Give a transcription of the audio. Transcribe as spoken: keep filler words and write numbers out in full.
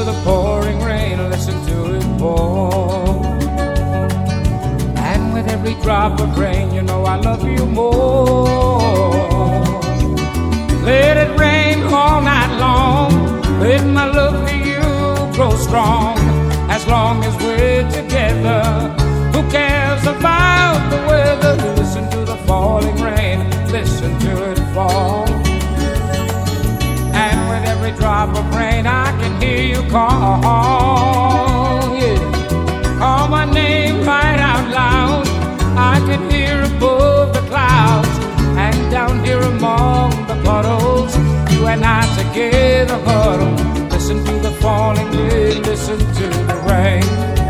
the pouring rain, listen to it pour. And with every drop of rain, you know I love you more. Let it rain all night long, let my love for you grow strong. As long as we're together, who cares about the weather? Listen to the falling rain, listen to it fall. And with every drop of rain, I can hear you call, yeah. Call my name right out loud. I can hear above the clouds, and down here among the puddles, you and I together huddle. Listen to the falling rain, listen to the rain.